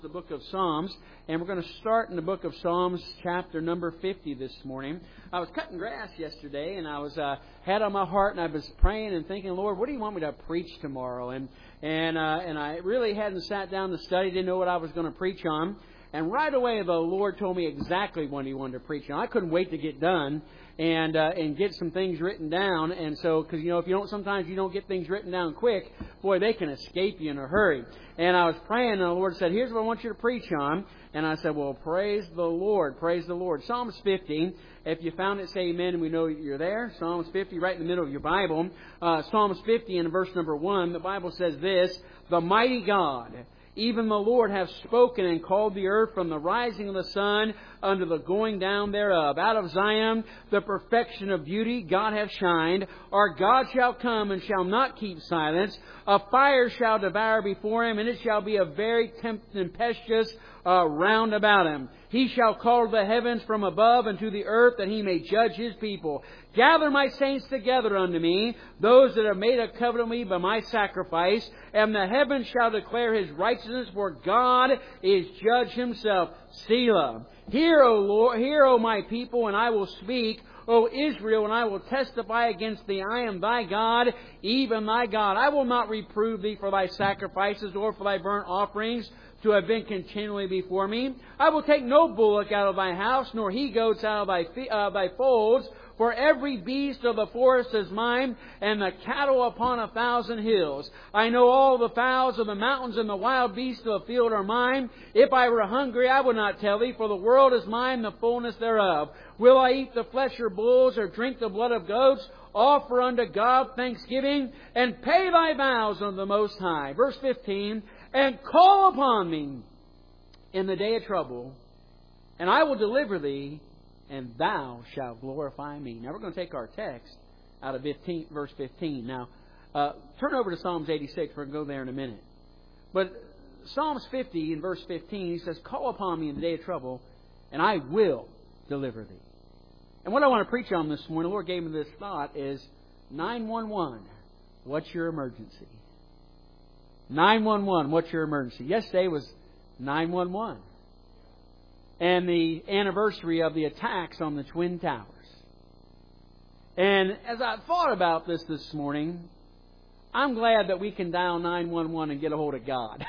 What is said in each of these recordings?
The book of Psalms, and we're going to start in the book of Psalms, chapter number 50 this morning. I was cutting grass yesterday, and I was had on my heart, and I was praying and thinking, Lord, what do you want me to preach tomorrow? And I really hadn't sat down to study, didn't know what I was going to preach on. And right away, the Lord told me exactly what He wanted to preach on. I couldn't wait to get done and get some things written down. And so, because sometimes you don't get things written down quick, boy, they can escape you in a hurry. And I was praying, and the Lord said, "Here's what I want you to preach on." And I said, "Well, praise the Lord, praise the Lord." Psalms 50. If you found it, say amen, and we know you're there. Psalms 50, right in the middle of your Bible. Psalms 50 and verse number 1, the Bible says this: "The mighty God, even the Lord, hath spoken and called the earth from the rising of the sun unto the going down thereof. Out of Zion the perfection of beauty God hath shined. Our God shall come and shall not keep silence. A fire shall devour before Him, and it shall be a very tempestuous round about Him. He shall call the heavens from above unto the earth, that He may judge His people. Gather my saints together unto me, those that have made a covenant with me by my sacrifice. And the heavens shall declare His righteousness, for God is judge Himself. Selah. Hear, O Lord, hear, O my people, and I will speak. O Israel, and I will testify against thee. I am thy God, even thy God. I will not reprove thee for thy sacrifices or for thy burnt offerings, to have been continually before me. I will take no bullock out of thy house, nor he-goats out of thy folds. For every beast of the forest is mine, and the cattle upon 1,000 hills. I know all the fowls of the mountains, and the wild beasts of the field are mine. If I were hungry, I would not tell thee, for the world is mine, the fullness thereof. Will I eat the flesh of bulls, or drink the blood of goats? Offer unto God thanksgiving, and pay thy vows unto the Most High." Verse 15, "And call upon me in the day of trouble, and I will deliver thee, and thou shalt glorify me." Now we're going to take our text out of verse 15. Now, turn over to Psalms 86. We're going to go there in a minute. But Psalms 50 in verse 15, he says, "Call upon me in the day of trouble, and I will deliver thee." And what I want to preach on this morning, the Lord gave me this thought, is 911. What's your emergency? 911. What's your emergency? Yesterday was 911. And the anniversary of the attacks on the Twin Towers. And as I thought about this morning, I'm glad that we can dial 911 and get a hold of God.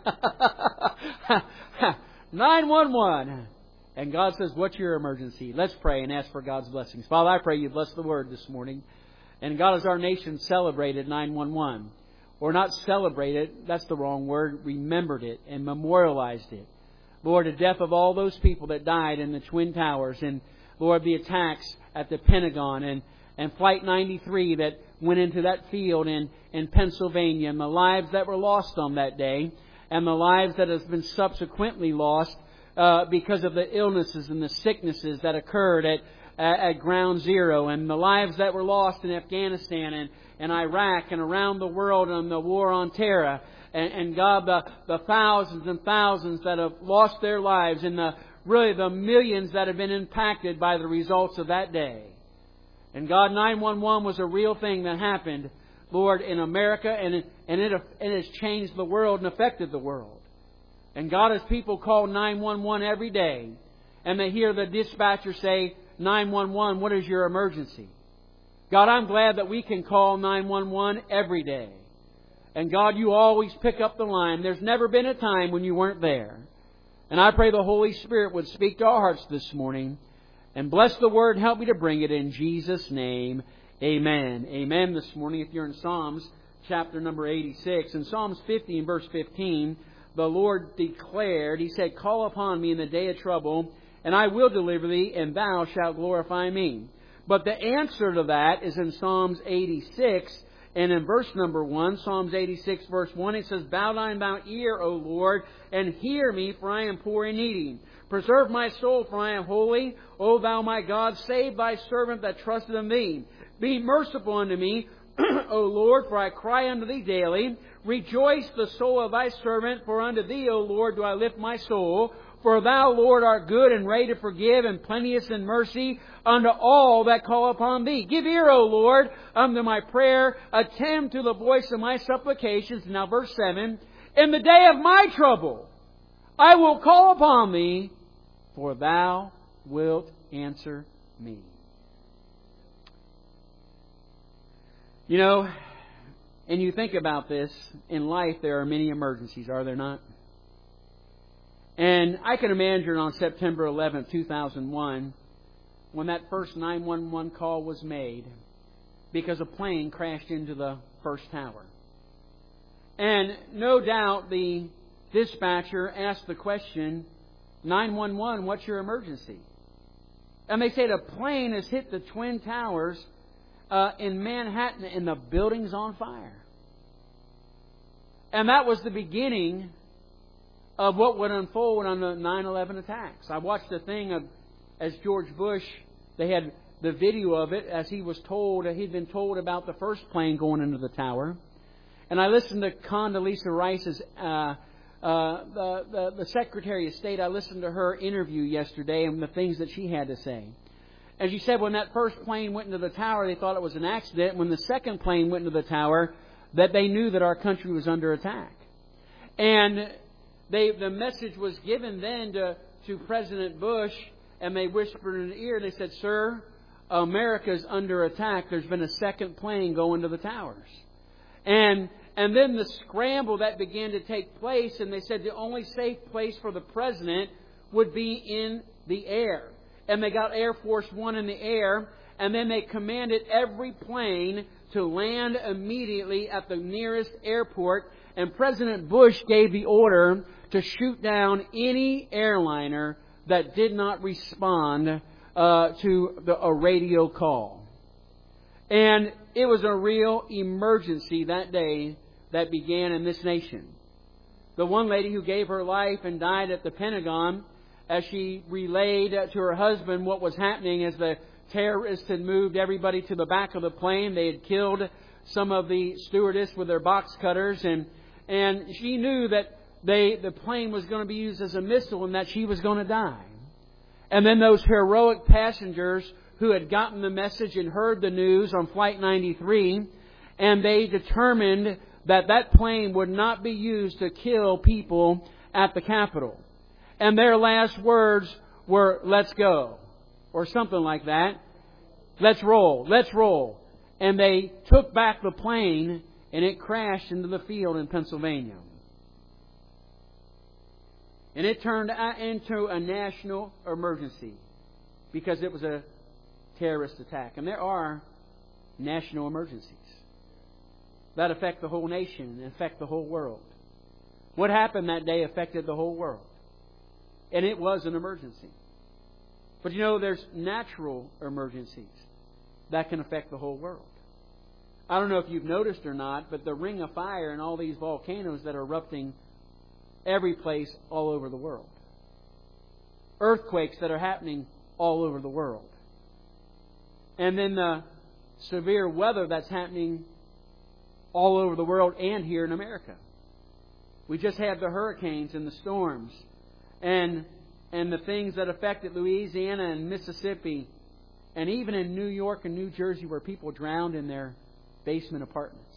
911. And God says, "What's your emergency?" Let's pray and ask for God's blessings. Father, I pray You bless the Word this morning. And God, as our nation celebrated 911, or not celebrated, that's the wrong word, remembered it and memorialized it. Lord, the death of all those people that died in the Twin Towers, and Lord, the attacks at the Pentagon, and Flight 93 that went into that field in Pennsylvania, and the lives that were lost on that day, and the lives that have been subsequently lost because of the illnesses and the sicknesses that occurred at Ground Zero, and the lives that were lost in Afghanistan and Iraq and around the world on the war on terror. And God, the thousands and thousands that have lost their lives, and the millions that have been impacted by the results of that day. And God, 911 was a real thing that happened, Lord, in America, and it has changed the world and affected the world. And God, as people call 911 every day, and they hear the dispatcher say, 911, what is your emergency? God, I'm glad that we can call 911 every day. And God, You always pick up the line. There's never been a time when You weren't there. And I pray the Holy Spirit would speak to our hearts this morning and bless the Word and help me to bring it in Jesus' name. Amen. Amen this morning. If you're in Psalms chapter number 86, in Psalms 50 and verse 15, the Lord declared, He said, "Call upon me in the day of trouble, and I will deliver thee, and thou shalt glorify me." But the answer to that is in Psalms 86. And in verse number 1, Psalms 86 verse 1, it says, "Bow thine ear, O Lord, and hear me, for I am poor and needy. Preserve my soul, for I am holy. O Thou my God, save Thy servant that trusteth in Thee. Be merciful unto me, O Lord, for I cry unto Thee daily. Rejoice the soul of Thy servant, for unto Thee, O Lord, do I lift my soul. For Thou, Lord, art good and ready to forgive, and plenteous in mercy unto all that call upon Thee. Give ear, O Lord, unto my prayer. Attend to the voice of my supplications." Now verse 7. "In the day of my trouble, I will call upon Thee, for Thou wilt answer me. You know, and you think about this, in life there are many emergencies, are there not? And I can imagine on September 11th, 2001, when that first 911 call was made, because a plane crashed into the first tower. And no doubt the dispatcher asked the question, 911, what's your emergency? And they said a plane has hit the Twin Towers in Manhattan and the building's on fire. And that was the beginning of what would unfold on the 9/11 attacks. I watched a thing of, as George Bush, they had the video of it as he was told, he'd been told about the first plane going into the tower. And I listened to Condoleezza Rice's, the Secretary of State, I listened to her interview yesterday and the things that she had to say. And she said when that first plane went into the tower, they thought it was an accident. When the second plane went into the tower, that they knew that our country was under attack. And the message was given then to President Bush, and they whispered in his ear, and they said, "Sir, America's under attack. There's been a second plane go into the towers." And then the scramble that began to take place, and they said the only safe place for the President would be in the air. And they got Air Force One in the air, and then they commanded every plane to land immediately at the nearest airport. And President Bush gave the order to shoot down any airliner that did not respond to a radio call. And it was a real emergency that day that began in this nation. The one lady who gave her life and died at the Pentagon, as she relayed to her husband what was happening as the terrorists had moved everybody to the back of the plane. They had killed some of the stewardess with their box cutters, and she knew that the plane was going to be used as a missile and that she was going to die. And then those heroic passengers who had gotten the message and heard the news on Flight 93, and they determined that that plane would not be used to kill people at the Capitol. And their last words were, "Let's go," or something like that. "Let's roll, let's roll." And they took back the plane, and it crashed into the field in Pennsylvania. And it turned into a national emergency because it was a terrorist attack. And there are national emergencies that affect the whole nation and affect the whole world. What happened that day affected the whole world. And it was an emergency. But you know, there's natural emergencies that can affect the whole world. I don't know if you've noticed or not, but the ring of fire and all these volcanoes that are erupting every place all over the world. Earthquakes that are happening all over the world. And then the severe weather that's happening all over the world and here in America. We just had the hurricanes and the storms and the things that affected Louisiana and Mississippi and even in New York and New Jersey where people drowned in their basement apartments.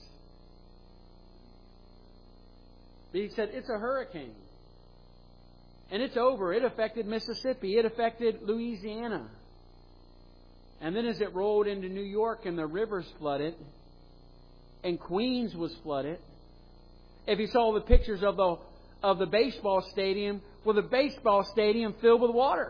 But he said, it's a hurricane. And it's over. It affected Mississippi. It affected Louisiana. And then as it rolled into New York and the rivers flooded and Queens was flooded, if you saw the pictures of the baseball stadium, well, the baseball stadium filled with water.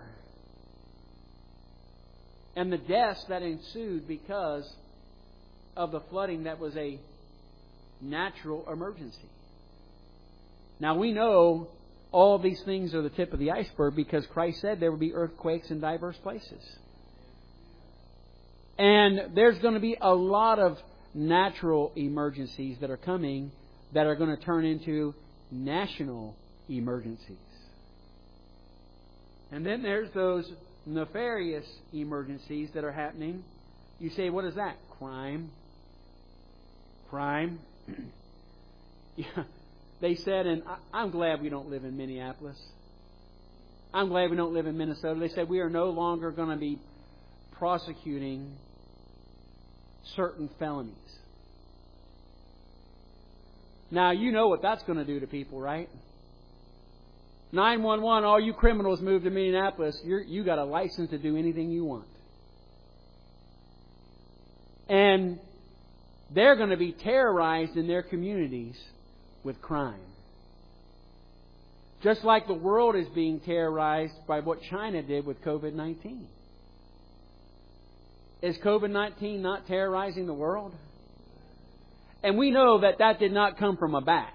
And the deaths that ensued because of the flooding that was a natural emergency. Now we know all these things are the tip of the iceberg because Christ said there would be earthquakes in diverse places. And there's going to be a lot of natural emergencies that are coming that are going to turn into national emergencies. And then there's those nefarious emergencies that are happening. You say, what is that? Crime. Crime. Yeah. They said, and I'm glad we don't live in Minneapolis. I'm glad we don't live in Minnesota. They said we are no longer going to be prosecuting certain felonies. Now, you know what that's going to do to people, right? 911, all you criminals move to Minneapolis. You got a license to do anything you want. And they're going to be terrorized in their communities with crime. Just like the world is being terrorized by what China did with COVID-19. Is COVID-19 not terrorizing the world? And we know that that did not come from a bat.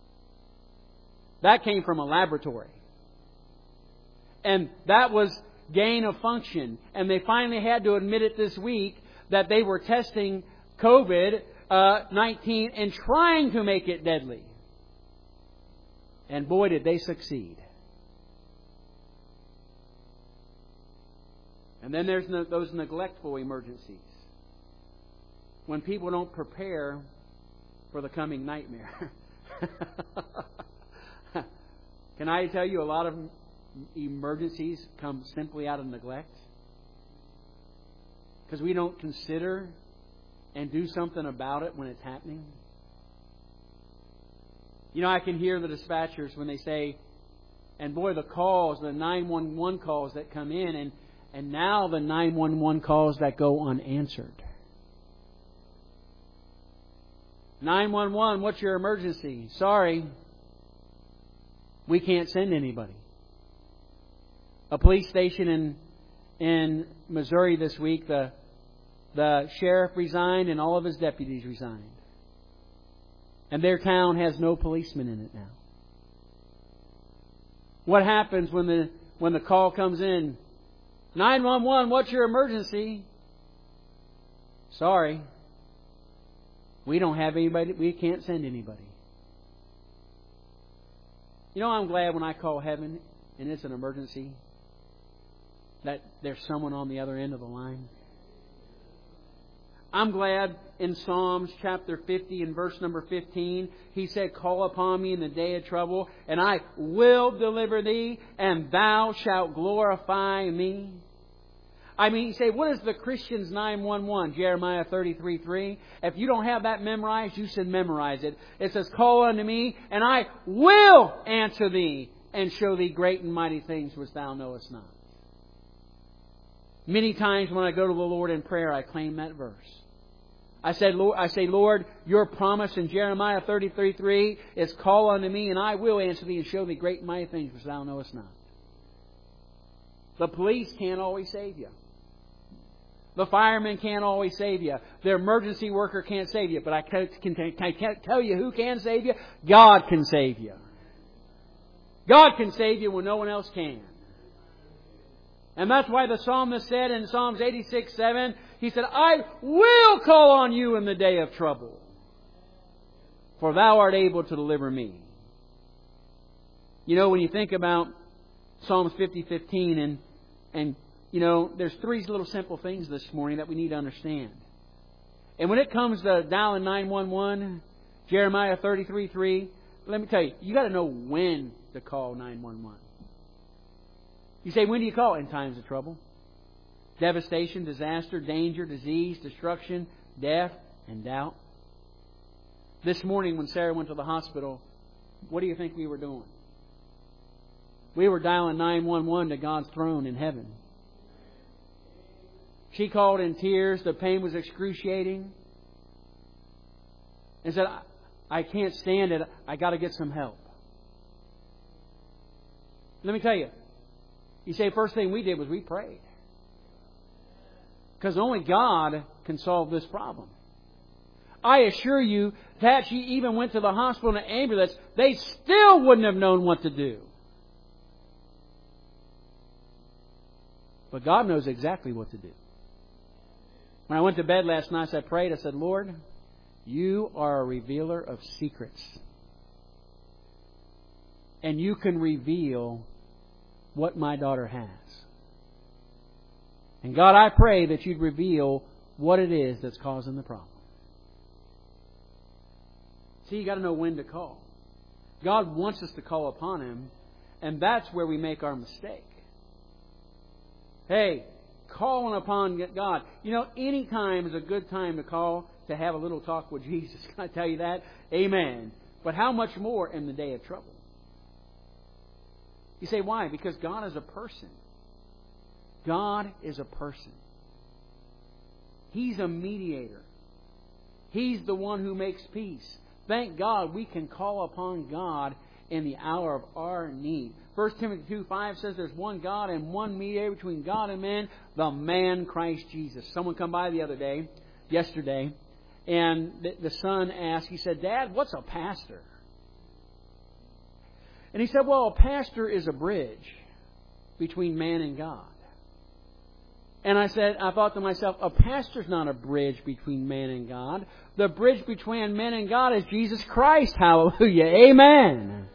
That came from a laboratory. And that was gain of function. And they finally had to admit it this week that they were testing COVID-19 and trying to make it deadly. And boy, did they succeed. And then there's those neglectful emergencies. When people don't prepare for the coming nightmare. Can I tell you, a lot of emergencies come simply out of neglect? Because we don't consider and do something about it when it's happening. You know, I can hear the dispatchers when they say, and boy, the calls, the 911 calls that come in, and now the 911 calls that go unanswered. 911, what's your emergency? Sorry, we can't send anybody. A police station in Missouri this week, the sheriff resigned and all of his deputies resigned. And their town has no policemen in it now. What happens when the call comes in? 911, what's your emergency? Sorry, we don't have anybody. We can't send anybody. You know, I'm glad when I call heaven and it's an emergency that there's someone on the other end of the line. I'm glad in Psalms chapter 50 and verse number 15, He said, call upon me in the day of trouble, and I will deliver thee, and thou shalt glorify me. I mean, you say, what is the Christian's 911? Jeremiah 33:3. If you don't have that memorized, you should memorize it. It says, call unto me, and I will answer thee, and show thee great and mighty things which thou knowest not. Many times when I go to the Lord in prayer, I claim that verse. I say, Lord, your promise in Jeremiah 33:3 is call unto me, and I will answer thee and show thee great and mighty things which thou knowest not. The police can't always save you. The fireman can't always save you. The emergency worker can't save you. But I can't tell you who can save you. God can save you. God can save you when no one else can. And that's why the psalmist said in Psalms 86:7, he said, I will call on you in the day of trouble, for thou art able to deliver me. You know, when you think about Psalms 50:15, and you know, there's three little simple things this morning that we need to understand. And when it comes to dialing 911, Jeremiah 33:3, let me tell you, you got to know when to call 911. You say, when do you call? In times of trouble. Devastation, disaster, danger, disease, destruction, death, and doubt. This morning when Sarah went to the hospital, what do you think we were doing? We were dialing 911 to God's throne in heaven. She called in tears. The pain was excruciating. And said, I can't stand it. I got to get some help. Let me tell you. You say, first thing we did was we prayed. Because only God can solve this problem. I assure you that she even went to the hospital in an ambulance, they still wouldn't have known what to do. But God knows exactly what to do. When I went to bed last night, I prayed. I said, Lord, you are a revealer of secrets. And you can reveal what my daughter has. And God, I pray that you'd reveal what it is that's causing the problem. See, you got to know when to call. God wants us to call upon Him, and that's where we make our mistake. Hey, calling upon God. You know, any time is a good time to call to have a little talk with Jesus. Can I tell you that? Amen. But how much more in the day of trouble? You say, why? Because God is a person. God is a person. He's a mediator. He's the one who makes peace. Thank God we can call upon God in the hour of our need. 1 Timothy 2:5 says there's one God and one mediator between God and man, the man Christ Jesus. Someone come by yesterday, and the son asked, he said, Dad, what's a pastor? And he said, well, a pastor is a bridge between man and God. And I thought to myself, a pastor's not a bridge between man and God. The bridge between man and God is Jesus Christ. Hallelujah. Amen.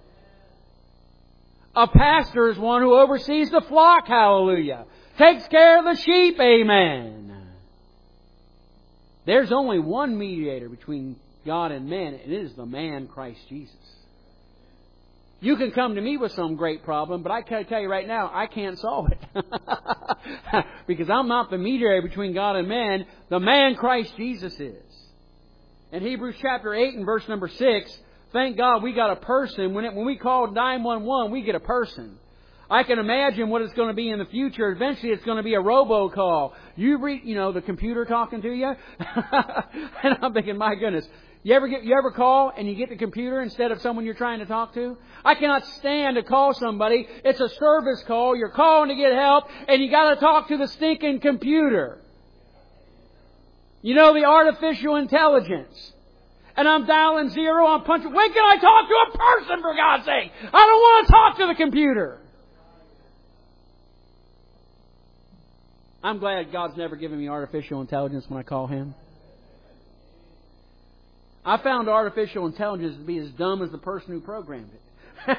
A pastor is one who oversees the flock. Hallelujah. Takes care of the sheep. Amen. There's only one mediator between God and man, and it is the man Christ Jesus. You can come to me with some great problem, but I can tell you right now, I can't solve it. Because I'm not the mediator between God and man. The man Christ Jesus is. In Hebrews chapter 8 and verse number 6, thank God we got a person. When we call 911, we get a person. I can imagine what it's going to be in the future. Eventually it's going to be a robocall. You the computer talking to you? And I'm thinking, my goodness. You ever call and you get the computer instead of someone you're trying to talk to? I cannot stand to call somebody. It's a service call. You're calling to get help and you got to talk to the stinking computer. You know, the artificial intelligence. And I'm dialing 0, I'm punching. When can I talk to a person, for God's sake? I don't want to talk to the computer. I'm glad God's never given me artificial intelligence when I call Him. I found artificial intelligence to be as dumb as the person who programmed it.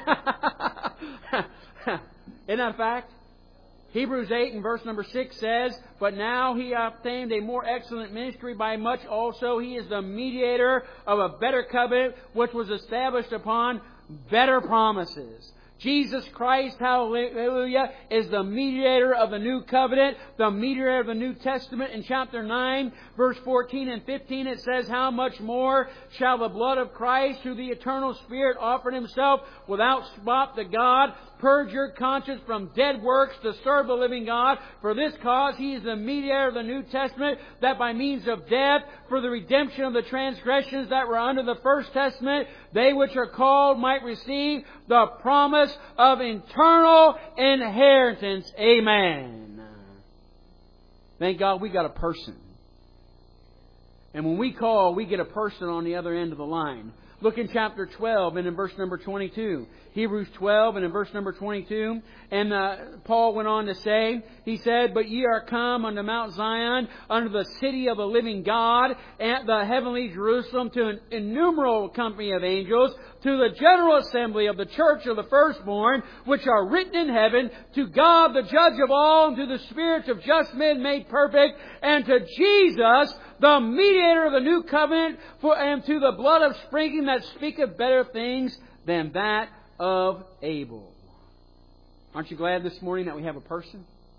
Isn't that a fact? Hebrews 8 and verse number 6 says, but now He obtained a more excellent ministry, by much also He is the mediator of a better covenant, which was established upon better promises. Jesus Christ, hallelujah, is the mediator of the new covenant, the mediator of the New Testament. In chapter 9, verse 14 and 15, it says, how much more shall the blood of Christ, through the eternal Spirit, offered Himself without spot to God, purge your conscience from dead works to serve the living God? For this cause He is the mediator of the New Testament, that by means of death, for the redemption of the transgressions that were under the first testament, they which are called might receive the promise of eternal inheritance. Amen. Thank God we got a person. And when we call, we get a person on the other end of the line. Look in chapter 12 and in verse number 22. Hebrews 12 and in verse number 22. And Paul went on to say, he said, but ye are come unto Mount Zion, unto the city of the living God, and the heavenly Jerusalem, to an innumerable company of angels, to the general assembly of the church of the firstborn, which are written in heaven, to God the judge of all, and to the spirits of just men made perfect, and to Jesus, the mediator of the new covenant, and to the blood of sprinkling that speaketh better things than that of Abel. Aren't you glad this morning that we have a person?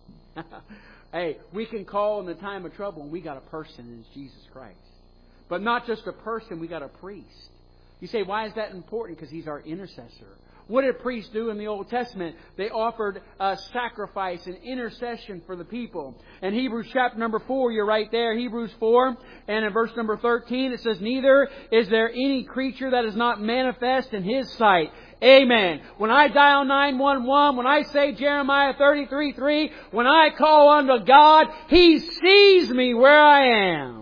Hey, we can call in the time of trouble, and we got a person, and it's Jesus Christ. But not just a person, we got a priest. You say, why is that important? Because He's our intercessor. What did priests do in the Old Testament? They offered a sacrifice and intercession for the people. In Hebrews chapter number 4, you're right there, Hebrews 4, and in verse number 13 it says, neither is there any creature that is not manifest in His sight. Amen. When I dial 911, when I say Jeremiah 33:3, when I call unto God, He sees me where I am.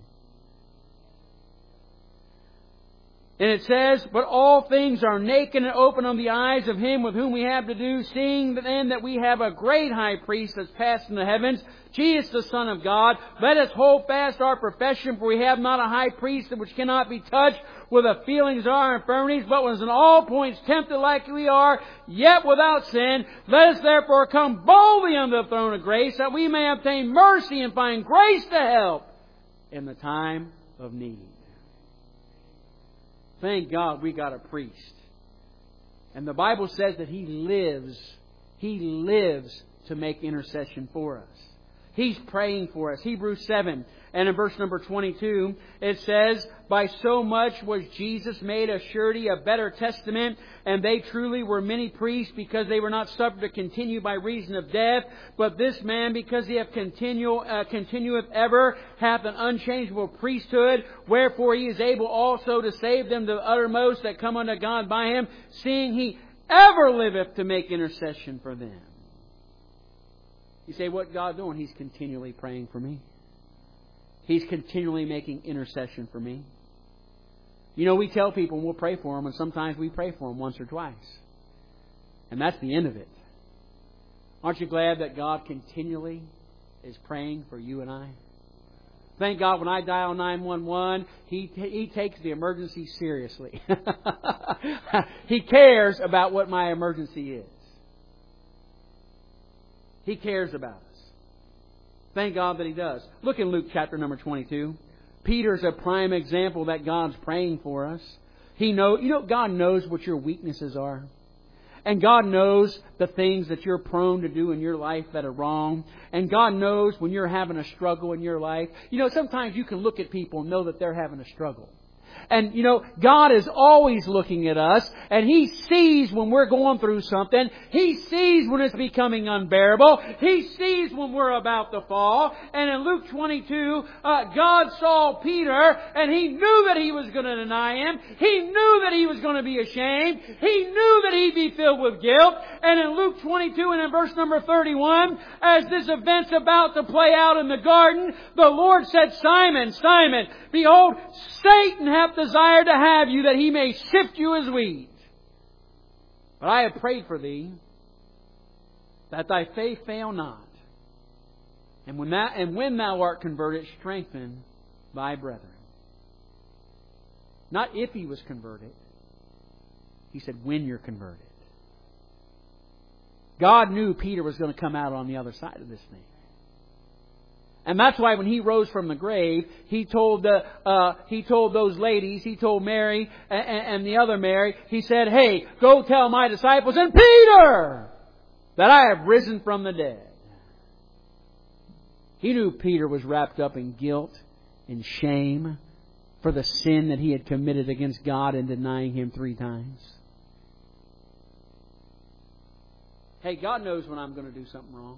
And it says, but all things are naked and open on the eyes of Him with whom we have to do, seeing then that we have a great high priest that's passed in the heavens, Jesus the Son of God. Let us hold fast our profession, for we have not a high priest which cannot be touched with the feelings of our infirmities, but was in all points tempted like we are, yet without sin. Let us therefore come boldly unto the throne of grace, that we may obtain mercy and find grace to help in the time of need. Thank God we got a priest. And the Bible says that He lives to make intercession for us. He's praying for us. Hebrews 7 and in verse number 22 it says, by so much was Jesus made a surety, a better testament, and they truly were many priests, because they were not suffered to continue by reason of death. But this man, because he continueth ever, hath an unchangeable priesthood, wherefore he is able also to save them to the uttermost that come unto God by him, seeing he ever liveth to make intercession for them. You say, what God doing? He's continually praying for me. He's continually making intercession for me. You know, we tell people we'll pray for them, and sometimes we pray for them once or twice. And that's the end of it. Aren't you glad that God continually is praying for you and I? Thank God when I dial 911, He takes the emergency seriously. He cares about what my emergency is. He cares about us. Thank God that He does. Look in Luke chapter number 22. Peter's a prime example that God's praying for us. God knows what your weaknesses are. And God knows the things that you're prone to do in your life that are wrong. And God knows when you're having a struggle in your life. You know, sometimes you can look at people and know that they're having a struggle. And, God is always looking at us, and He sees when we're going through something. He sees when it's becoming unbearable. He sees when we're about to fall. And in Luke 22, God saw Peter, and He knew that he was going to deny Him. He knew that he was going to be ashamed. He knew that he'd be filled with guilt. And in Luke 22 and in verse number 31, as this event's about to play out in the garden, the Lord said, Simon, Simon, behold, Satan hath desired to have you, that he may sift you as wheat. But I have prayed for thee, that thy faith fail not. And when thou art converted, strengthen thy brethren. Not if he was converted. He said when you're converted. God knew Peter was going to come out on the other side of this thing. And that's why when He rose from the grave, He told those ladies, He told Mary and the other Mary, He said, hey, go tell my disciples and Peter that I have risen from the dead. He knew Peter was wrapped up in guilt and shame for the sin that he had committed against God in denying Him 3 times. Hey, God knows when I'm going to do something wrong.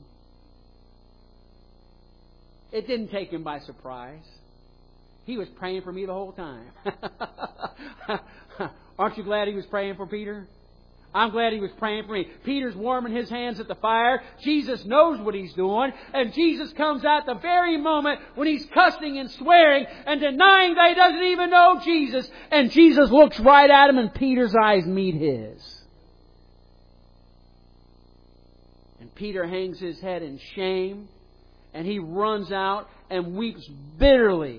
It didn't take Him by surprise. He was praying for me the whole time. Aren't you glad He was praying for Peter? I'm glad He was praying for me. Peter's warming his hands at the fire. Jesus knows what He's doing. And Jesus comes out the very moment when He's cussing and swearing and denying that He doesn't even know Jesus. And Jesus looks right at him and Peter's eyes meet His. And Peter hangs his head in shame. And he runs out and weeps bitterly.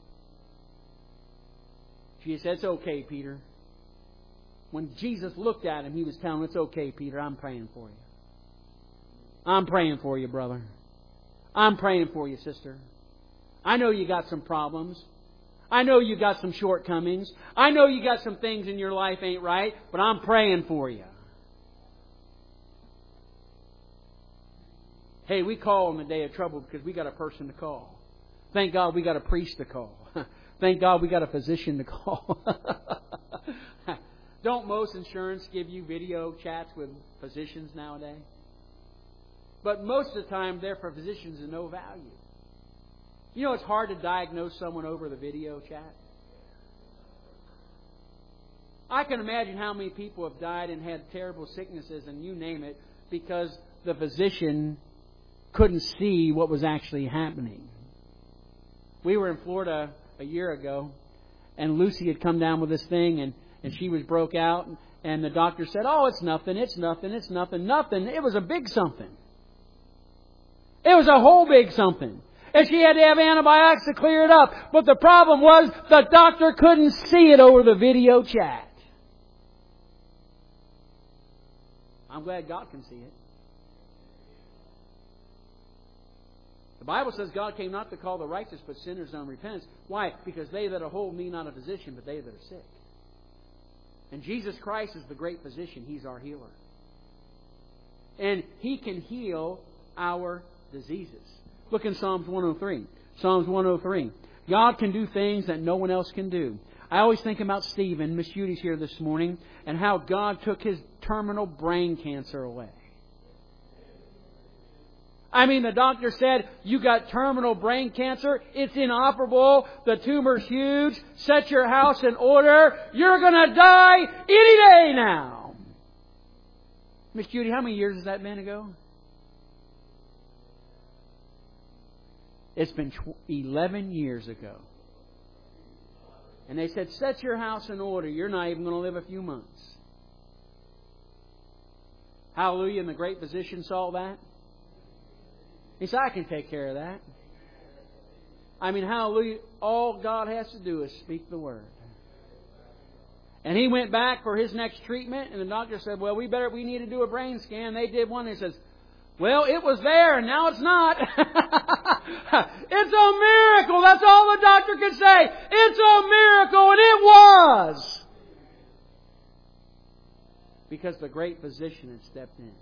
She said, it's okay, Peter. When Jesus looked at him, He was telling him, it's okay, Peter, I'm praying for you. I'm praying for you, brother. I'm praying for you, sister. I know you got some problems. I know you got some shortcomings. I know you got some things in your life ain't right, but I'm praying for you. Hey, we call in the day of trouble because we got a person to call. Thank God we got a priest to call. Thank God we got a physician to call. Don't most insurance give you video chats with physicians nowadays? But most of the time, they're for physicians of no value. You know it's hard to diagnose someone over the video chat? I can imagine how many people have died and had terrible sicknesses and you name it because the physician couldn't see what was actually happening. We were in Florida a year ago, and Lucy had come down with this thing, and she was broke out, and the doctor said, oh, it's nothing. It was a big something. It was a whole big something. And she had to have antibiotics to clear it up. But the problem was the doctor couldn't see it over the video chat. I'm glad God can see it. The Bible says God came not to call the righteous, but sinners unto repentance. Why? Because they that are whole need not a physician, but they that are sick. And Jesus Christ is the great physician. He's our healer. And He can heal our diseases. Look in Psalms 103. Psalms 103. God can do things that no one else can do. I always think about Stephen. Miss Judy's here this morning, and how God took his terminal brain cancer away. I mean, the doctor said, you got terminal brain cancer. It's inoperable. The tumor's huge. Set your house in order. You're going to die any day now. Miss Judy, how many years has that been ago? It's been 11 years ago. And they said, set your house in order. You're not even going to live a few months. Hallelujah. And the great physician saw that. He said, I can take care of that. I mean, hallelujah. All God has to do is speak the word. And he went back for his next treatment, and the doctor said, well, we need to do a brain scan. They did one, and he says, well, it was there, and now it's not. It's a miracle. That's all the doctor could say. It's a miracle, and it was. Because the great physician had stepped in.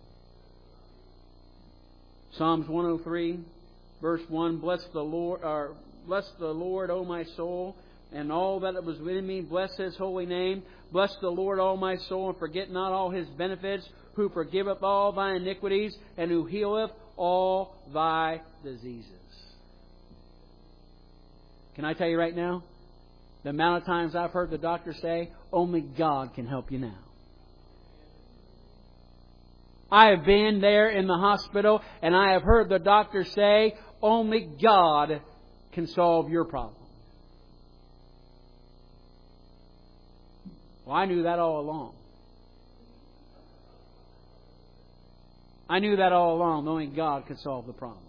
Psalms 103, verse 1, Bless the Lord, O my soul, and all that was within me. Bless His holy name. Bless the Lord, O my soul, and forget not all His benefits, who forgiveth all thy iniquities, and who healeth all thy diseases. Can I tell you right now? The amount of times I've heard the doctor say, only God can help you now. I have been there in the hospital, and I have heard the doctor say, only God can solve your problem. Well, I knew that all along. I knew that all along. Only God could solve the problem.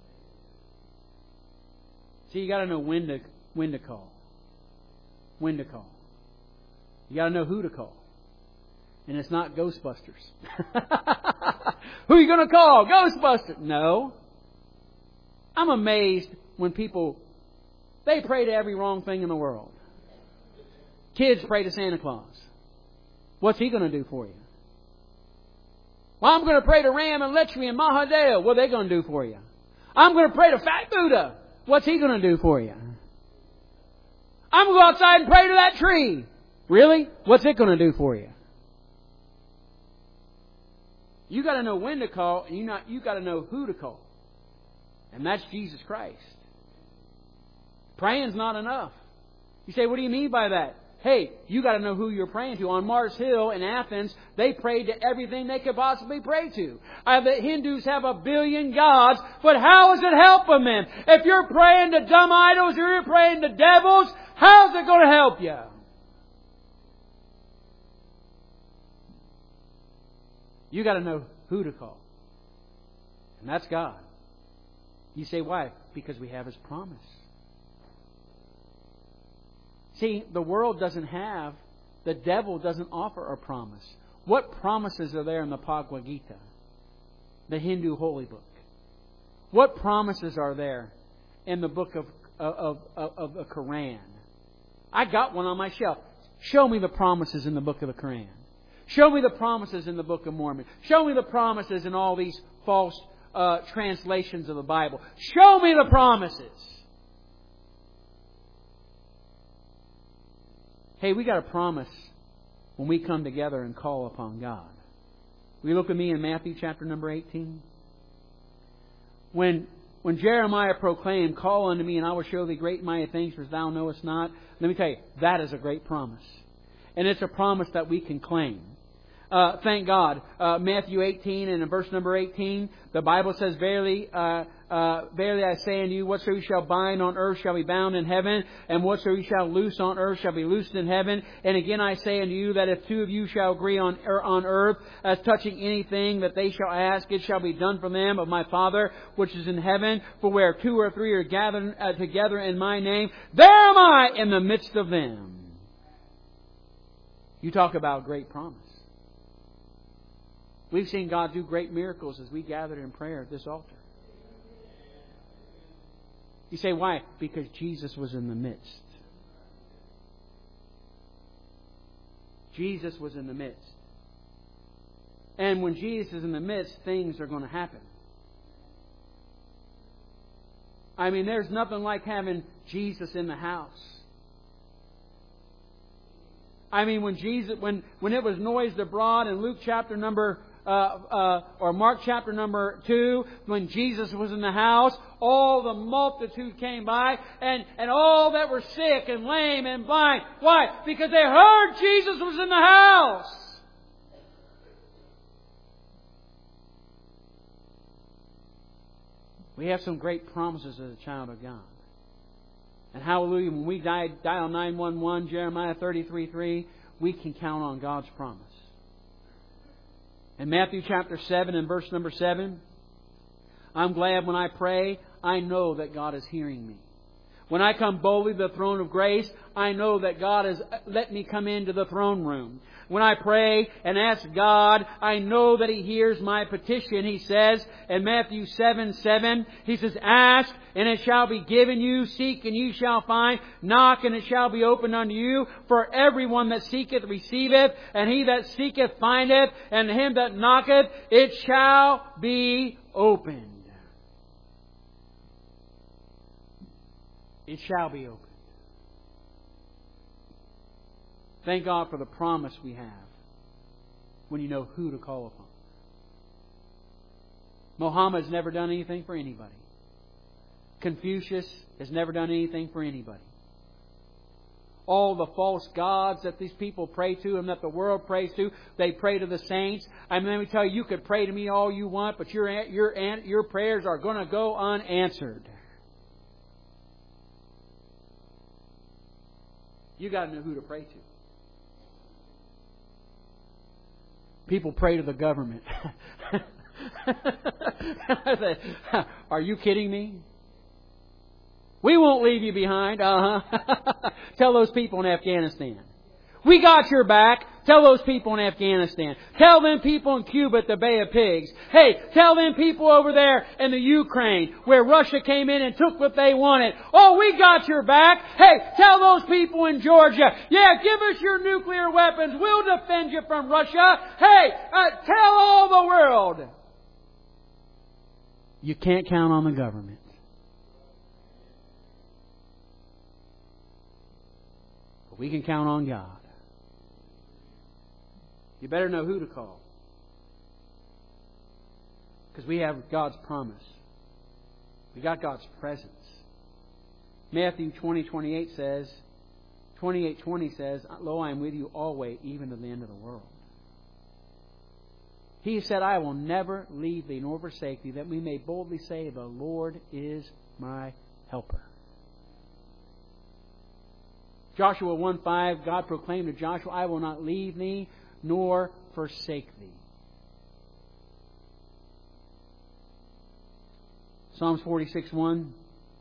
See, you got to know when to call. When to call. You got to know who to call. And it's not Ghostbusters. Who are you going to call? Ghostbusters. No. I'm amazed when people, they pray to every wrong thing in the world. Kids pray to Santa Claus. What's he going to do for you? Well, I'm going to pray to Ram and Lakshmi and Mahadeo. What are they going to do for you? I'm going to pray to Fat Buddha. What's he going to do for you? I'm going to go outside and pray to that tree. Really? What's it going to do for you? You got to know when to call, and you got to know who to call. And that's Jesus Christ. Praying's not enough. You say, what do you mean by that? Hey, you got to know who you're praying to. On Mars Hill in Athens, they prayed to everything they could possibly pray to. The Hindus have 1 billion gods, but how is it helping them? If you're praying to dumb idols or you're praying to devils, how's it going to help you? You got to know who to call. And that's God. You say, why? Because we have His promise. See, the world doesn't have, the devil doesn't offer a promise. What promises are there in the Bhagavad Gita, the Hindu holy book? What promises are there in the book of the Quran? I got one on my shelf. Show me the promises in the book of the Quran. Show me the promises in the Book of Mormon. Show me the promises in all these false translations of the Bible. Show me the promises. Hey, we got a promise when we come together and call upon God. Will you look at me in Matthew chapter number 18? When Jeremiah proclaimed, call unto me and I will show thee great and mighty things which thou knowest not. Let me tell you, that is a great promise. And it's a promise that we can claim. Thank God. Matthew 18 and in verse number 18, the Bible says, Verily I say unto you, whatsoever you shall bind on earth shall be bound in heaven, and whatsoever you shall loose on earth shall be loosed in heaven. And again I say unto you that if two of you shall agree on earth as touching anything that they shall ask, it shall be done for them of my Father which is in heaven. For where 2 or 3 are gathered together in my name, there am I in the midst of them. You talk about great promise. We've seen God do great miracles as we gathered in prayer at this altar. You say, why? Because Jesus was in the midst. Jesus was in the midst. And when Jesus is in the midst, things are going to happen. I mean, there's nothing like having Jesus in the house. I mean, when it was noised abroad in Luke chapter number or Mark chapter number 2, when Jesus was in the house, all the multitude came by, and all that were sick and lame and blind. Why? Because they heard Jesus was in the house. We have some great promises as a child of God. And hallelujah, when we dial 911, Jeremiah 33:3, we can count on God's promise. In Matthew chapter 7 and verse number 7, I'm glad when I pray, I know that God is hearing me. When I come boldly to the throne of grace, I know that God has let me come into the throne room. When I pray and ask God, I know that He hears my petition. He says in Matthew 7:7, He says, ask and it shall be given you. Seek and you shall find. Knock and it shall be opened unto you. For everyone that seeketh receiveth, and he that seeketh findeth, and to him that knocketh it shall be opened. It shall be opened. Thank God for the promise we have when you know who to call upon. Muhammad has never done anything for anybody. Confucius has never done anything for anybody. All the false gods that these people pray to and that the world prays to, they pray to the saints. I mean, let me tell you, you could pray to me all you want, but your prayers are going to go unanswered. You got to know who to pray to. People pray to the government. I say, are you kidding me? We won't leave you behind. Tell those people in Afghanistan. We got your back. Tell those people in Afghanistan. Tell them people in Cuba at the Bay of Pigs. Hey, tell them people over there in the Ukraine where Russia came in and took what they wanted. Oh, we got your back. Hey, tell those people in Georgia. Yeah, give us your nuclear weapons. We'll defend you from Russia. Hey, tell all the world. You can't count on the government. But we can count on God. You better know who to call. Because we have God's promise. We got God's presence. Matthew 20:28 says, 28:20 says, Lo, I am with you always, even to the end of the world. He said, I will never leave thee nor forsake thee, that we may boldly say, the Lord is my helper. Joshua 1:5, God proclaimed to Joshua, I will not leave thee nor forsake thee. Psalms 46:1.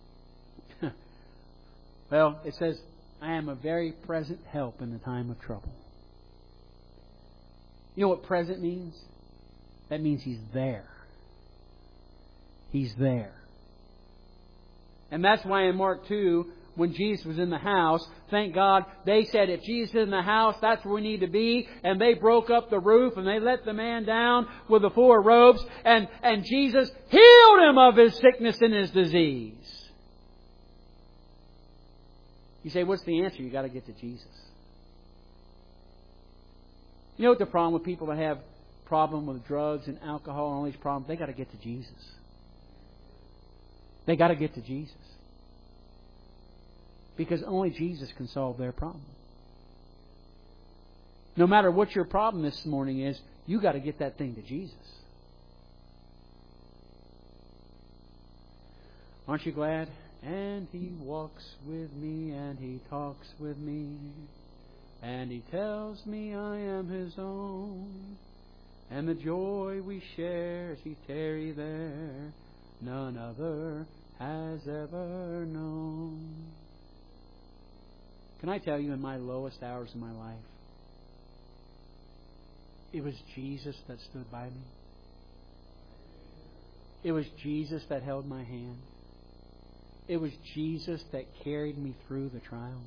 Well, it says, I am a very present help in the time of trouble. You know what present means? That means He's there. He's there. And that's why in Mark 2, when Jesus was in the house, thank God, they said, if Jesus is in the house, that's where we need to be. And they broke up the roof and they let the man down with the 4 robes. And Jesus healed him of his sickness and his disease. You say, what's the answer? You got to get to Jesus. You know what the problem with people that have problem with drugs and alcohol and all these problems? They got to get to Jesus. They got to get to Jesus. Because only Jesus can solve their problem. No matter what your problem this morning is, you got to get that thing to Jesus. Aren't you glad? And He walks with me and He talks with me. And He tells me I am His own. And the joy we share as we tarry there, none other has ever known. Can I tell you, in my lowest hours of my life, it was Jesus that stood by me. It was Jesus that held my hand. It was Jesus that carried me through the trial.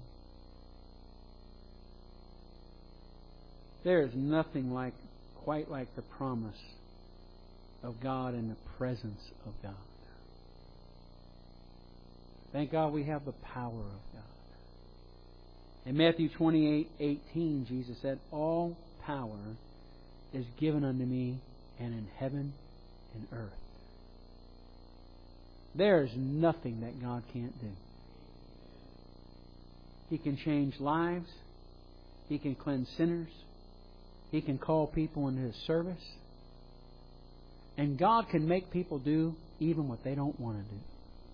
There is nothing quite like the promise of God and the presence of God. Thank God we have the power of God. In Matthew 28:18, Jesus said, "All power is given unto me, and in heaven and earth." There is nothing that God can't do. He can change lives. He can cleanse sinners. He can call people into His service. And God can make people do even what they don't want to do.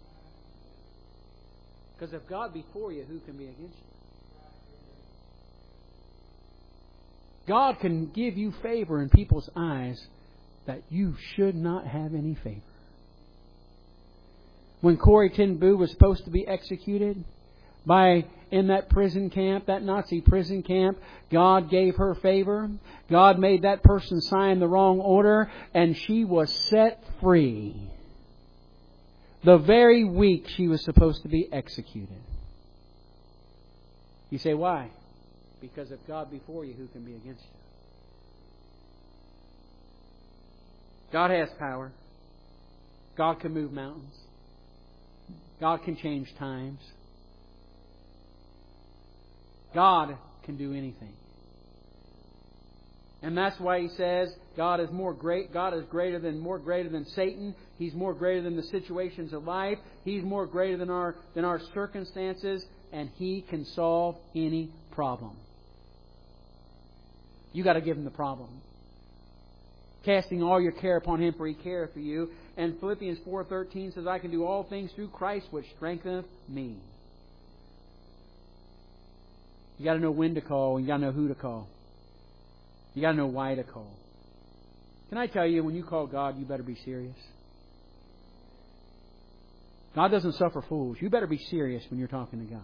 Because if God be for you, who can be against you? God can give you favor in people's eyes that you should not have any favor. When Corrie ten Boom was supposed to be executed in that prison camp, that Nazi prison camp, God gave her favor. God made that person sign the wrong order, and she was set free the very week she was supposed to be executed. You say, why? Because if God be for you, who can be against you? God has power. God can move mountains. God can change times. God can do anything. And that's why He says God is more greater than Satan. He's more greater than the situations of life. He's more greater than our circumstances, and He can solve any problem. You got to give Him the problem. Casting all your care upon Him, for He careth for you. And Philippians 4:13 says, "I can do all things through Christ which strengtheneth me." You got to know when to call. You got to know who to call. You got to know why to call. Can I tell you, when you call God, you better be serious. God doesn't suffer fools. You better be serious when you're talking to God.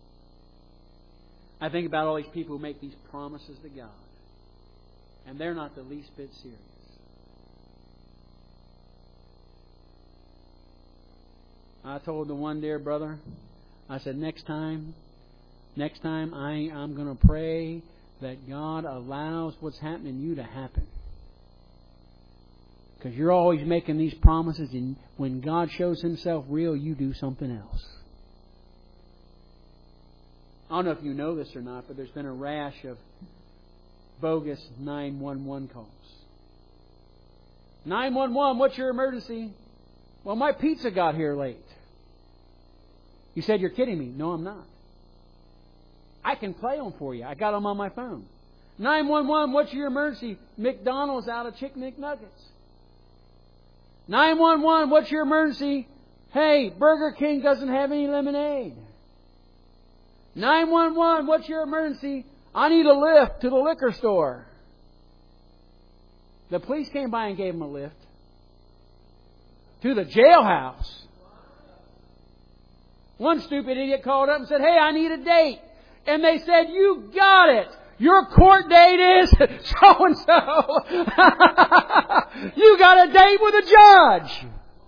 I think about all these people who make these promises to God, and they're not the least bit serious. I told the one dear brother, I said, next time I'm going to pray that God allows what's happening to you to happen. Because you're always making these promises, and when God shows Himself real, you do something else. I don't know if you know this or not, but there's been a rash of bogus 911 calls. 911, what's your emergency? Well, my pizza got here late. You said you're kidding me. No, I'm not. I can play them for you. I got them on my phone. 911, what's your emergency? McDonald's out of Chicken McNuggets. 911, what's your emergency? Hey, Burger King doesn't have any lemonade. 911, what's your emergency? I need a lift to the liquor store. The police came by and gave him a lift to the jailhouse. One stupid idiot called up and said, "Hey, I need a date." And they said, "You got it. Your court date is so-and-so. You got a date with a judge."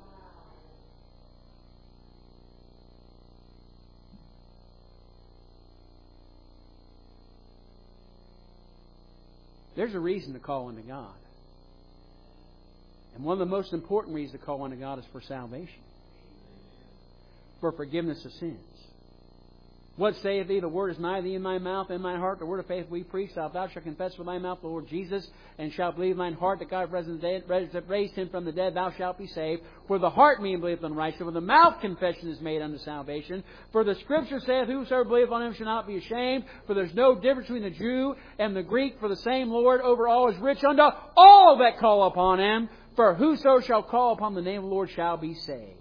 There's a reason to call unto God. And one of the most important reasons to call unto God is for salvation. For forgiveness of sins. What saith thee? The word is nigh thee, in thy mouth, in thy heart. The word of faith we preach. Thou shalt confess with thy mouth the Lord Jesus, and shalt believe in thine heart that God raised Him from the dead. Thou shalt be saved. For the heart man believeth on righteousness, with the mouth confession is made unto salvation. For the Scripture saith, "Whosoever believeth on Him shall not be ashamed." For there's no difference between the Jew and the Greek. For the same Lord over all is rich unto all that call upon Him. For whoso shall call upon the name of the Lord shall be saved.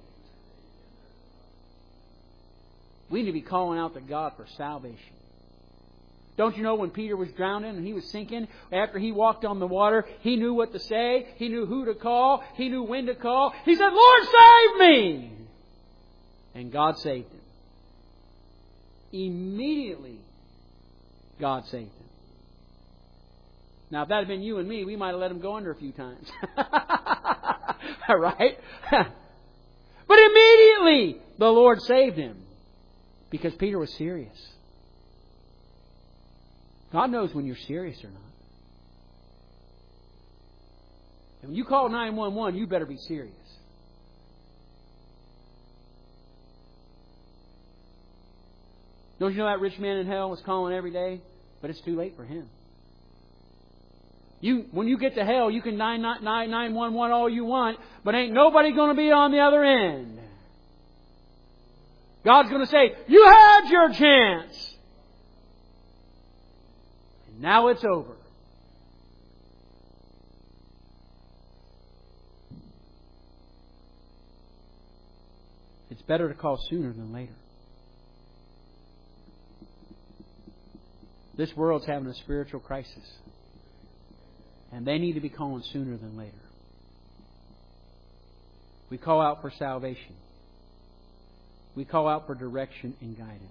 We need to be calling out to God for salvation. Don't you know when Peter was drowning and he was sinking, after he walked on the water, he knew what to say, he knew who to call, he knew when to call. He said, "Lord, save me!" And God saved him. Immediately, God saved him. Now, if that had been you and me, we might have let him go under a few times. Right? But immediately, the Lord saved him. Because Peter was serious. God knows when you're serious or not. And when you call 911, you better be serious. Don't you know that rich man in hell was calling every day? But it's too late for him. When you get to hell, you can 911 all you want, but ain't nobody going to be on the other end. God's going to say, you had your chance. And now it's over. It's better to call sooner than later. This world's having a spiritual crisis. And they need to be calling sooner than later. We call out for salvation. We call out for direction and guidance.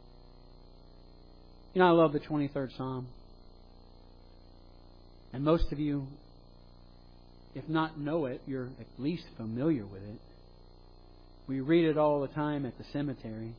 You know, I love the 23rd Psalm. And most of you, if not know it, you're at least familiar with it. We read it all the time at the cemetery.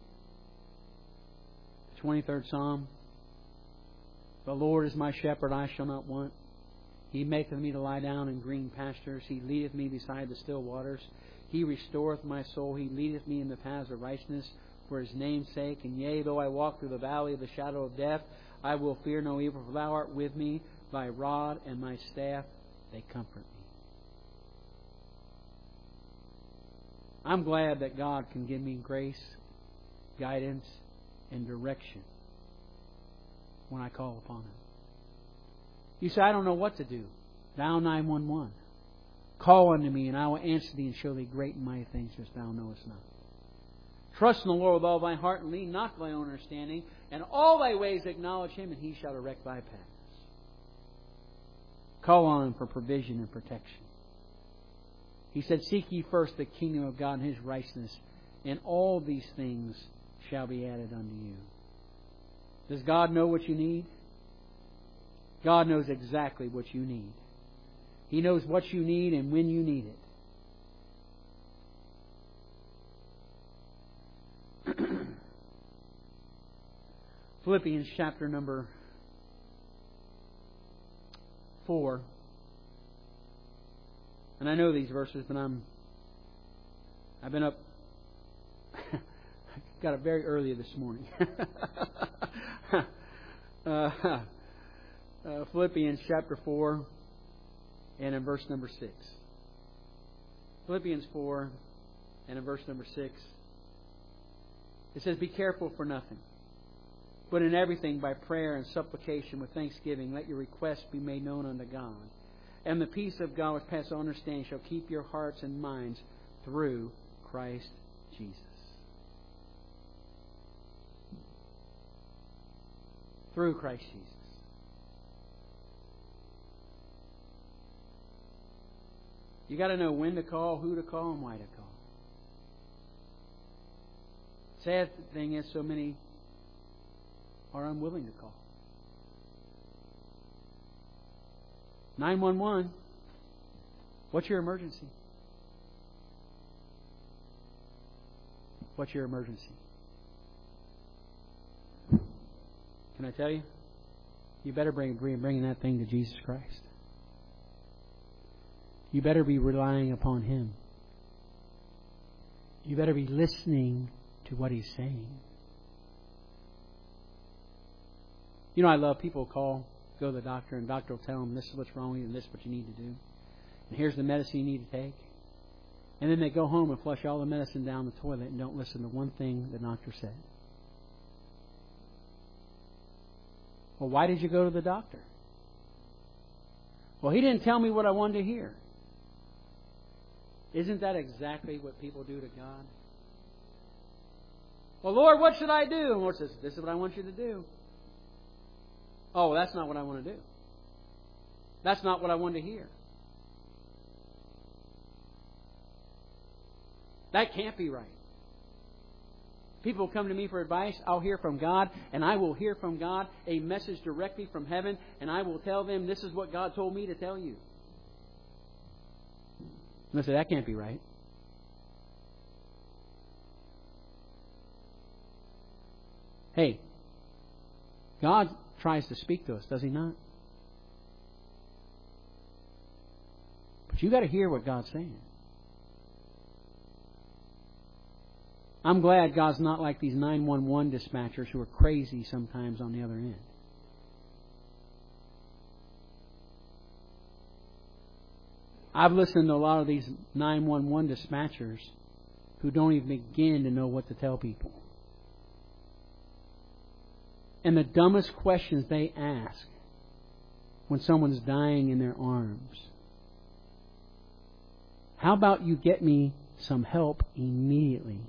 The 23rd Psalm. The Lord is my shepherd, I shall not want. He maketh me to lie down in green pastures. He leadeth me beside the still waters. He restoreth my soul. He leadeth me in the paths of righteousness for His name's sake. And yea, though I walk through the valley of the shadow of death, I will fear no evil, for Thou art with me. Thy rod and my staff, they comfort me. I'm glad that God can give me grace, guidance, and direction when I call upon Him. You say, I don't know what to do. Dial 911. Call unto me, and I will answer thee and show thee great and mighty things which thou knowest not. Trust in the Lord with all thy heart, and lean not to thy own understanding. And all thy ways acknowledge Him, and He shall direct thy paths. Call on Him for provision and protection. He said, seek ye first the kingdom of God and His righteousness, and all these things shall be added unto you. Does God know what you need? God knows exactly what you need. He knows what you need and when you need it. Philippians chapter number 4. And I know these verses, but I've been up. Got up very early this morning. Philippians chapter 4 and in verse number 6. Philippians 4 and in verse number 6. It says, be careful for nothing, but in everything by prayer and supplication with thanksgiving let your requests be made known unto God. And the peace of God which passes all understanding shall keep your hearts and minds through Christ Jesus. Through Christ Jesus. You got to know when to call, who to call, and why to call. Sad thing is, so many are unwilling to call. 911. What's your emergency? What's your emergency? Can I tell you? You better bring that thing to Jesus Christ. You better be relying upon Him. You better be listening to what He's saying. You know, I love people go to the doctor, and the doctor will tell them this is what's wrong with you and this is what you need to do. And here's the medicine you need to take. And then they go home and flush all the medicine down the toilet and don't listen to one thing the doctor said. Well, why did you go to the doctor? Well, he didn't tell me what I wanted to hear. Isn't that exactly what people do to God? Well, Lord, what should I do? And the Lord says, this is what I want you to do. Oh, that's not what I want to do. That's not what I want to hear. That can't be right. People come to me for advice. I'll hear from God, and I will hear from God a message directly from heaven, and I will tell them, this is what God told me to tell you. And I say, that can't be right. Hey, God tries to speak to us, does He not? But you got to hear what God's saying. I'm glad God's not like these 911 dispatchers who are crazy sometimes on the other end. I've listened to a lot of these 911 dispatchers who don't even begin to know what to tell people. And the dumbest questions they ask when someone's dying in their arms. How about you get me some help immediately?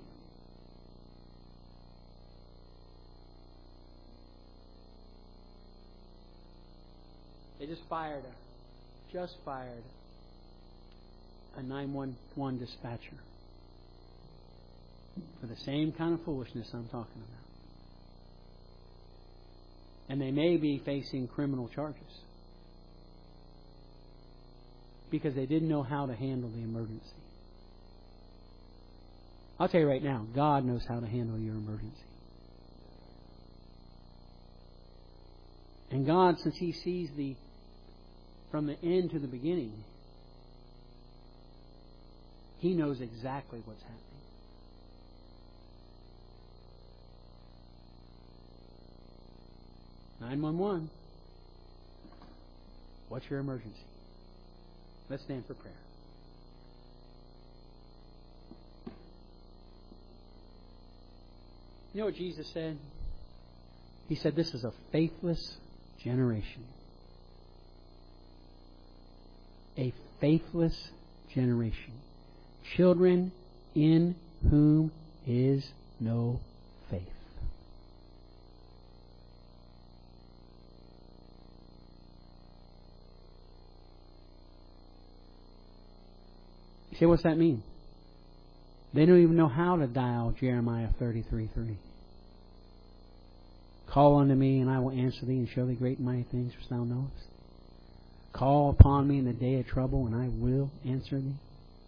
They just fired a 911 dispatcher for the same kind of foolishness I'm talking about. And they may be facing criminal charges because they didn't know how to handle the emergency. I'll tell you right now, God knows how to handle your emergency. And God, since He sees from the end to the beginning, He knows exactly what's happening. "911. What's your emergency?" Let's stand for prayer. You know what Jesus said? He said, "This is a faithless generation." A faithless generation. Children in whom is no faith. You say, what's that mean? They don't even know how to dial Jeremiah 33:3. "Call unto me, and I will answer thee, and show thee great and mighty things which thou knowest. Call upon me in the day of trouble, and I will answer thee."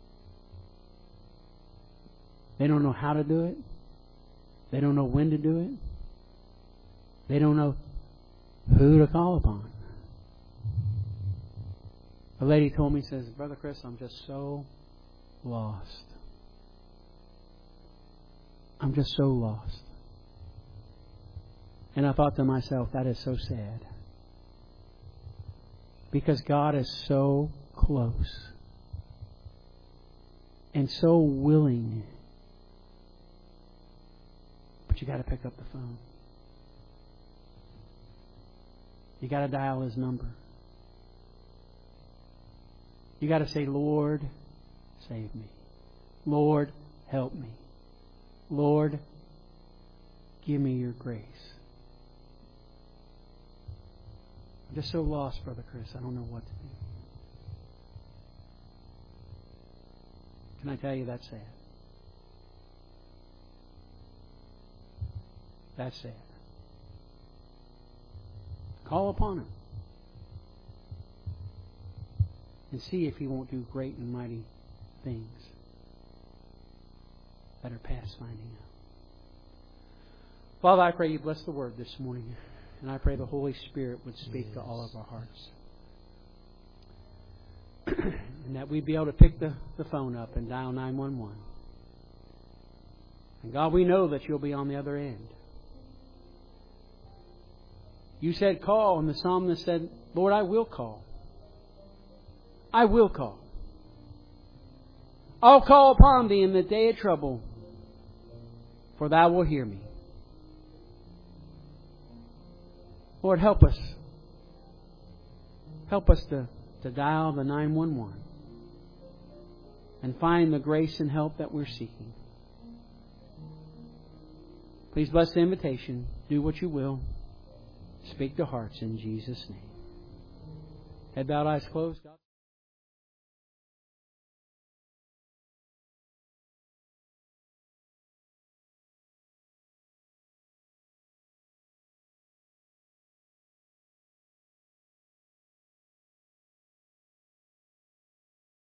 They don't know how to do it. They don't know when to do it. They don't know who to call upon. A lady told me, says, "Brother Chris, I'm just so lost. I'm just so lost." And I thought to myself, that is so sad. Because God is so close and so willing. But you got to pick up the phone. You got to dial His number. You got to say, "Lord, save me. Lord, help me. Lord, give me your grace. I'm just so lost, Brother Chris. I don't know what to do." Can I tell you that's sad? That's sad. Call upon Him and see if He won't do great and mighty things that are past finding out. Father, I pray You bless the Word this morning, and I pray the Holy Spirit would speak to all of our hearts. And that we'd be able to pick the phone up and dial 911. And God, we know that You'll be on the other end. You said call, and the psalmist said, "Lord, I will call. I will call. I'll call upon Thee in the day of trouble, for Thou wilt hear me." Lord, help us. Help us to dial the 911 and find the grace and help that we're seeking. Please bless the invitation. Do what You will. Speak to hearts in Jesus' name. Head bowed, eyes closed.